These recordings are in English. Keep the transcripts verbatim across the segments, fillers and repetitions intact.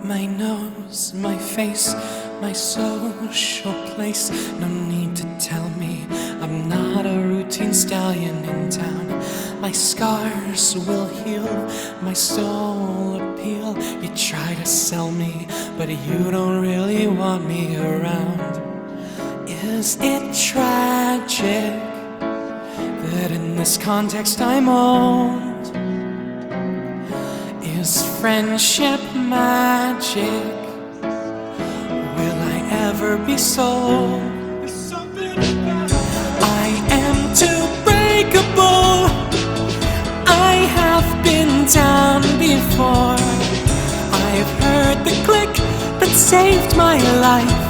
My nose, my face, my social place. No need to tell me I'm not a routine stallion in town. My scars will heal, my soul appeal. You try to sell me, but you don't really want me around. Is it tragic that in this context I'm old? Is friendship magic? Will I ever be sold? I am too breakable. I have been down before. I've heard the click that saved my life.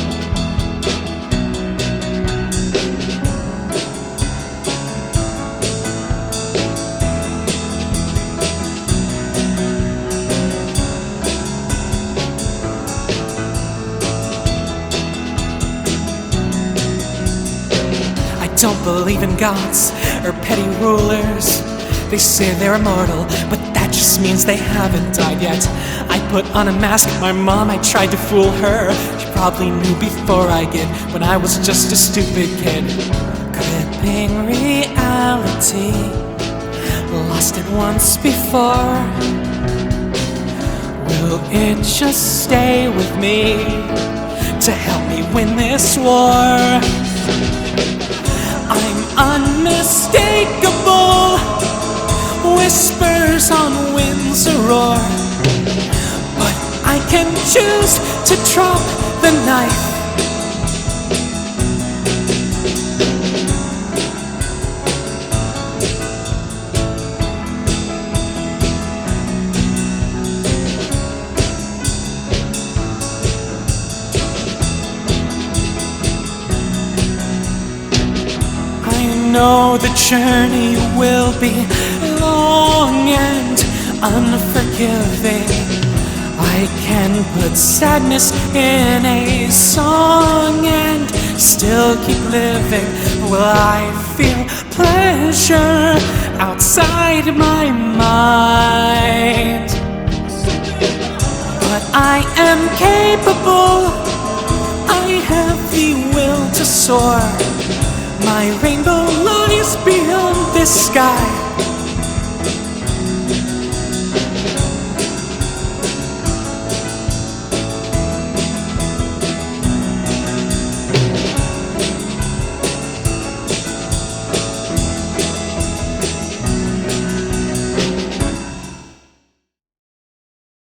Don't believe in gods or petty rulers. They say they're immortal, but that just means they haven't died yet. I put on a mask, my mom, I tried to fool her. She probably knew before I did, when I was just a stupid kid. Gripping reality, lost it once before. Will it just stay with me to help me win this war? I'm unmistakable, whispers on winds a roar. But I can choose to drop the knife. I know the journey will be long and unforgiving. I can put sadness in a song and still keep living. Will I feel pleasure outside my mind? But I am capable. I have the will to soar. My rainbow lies beyond this sky.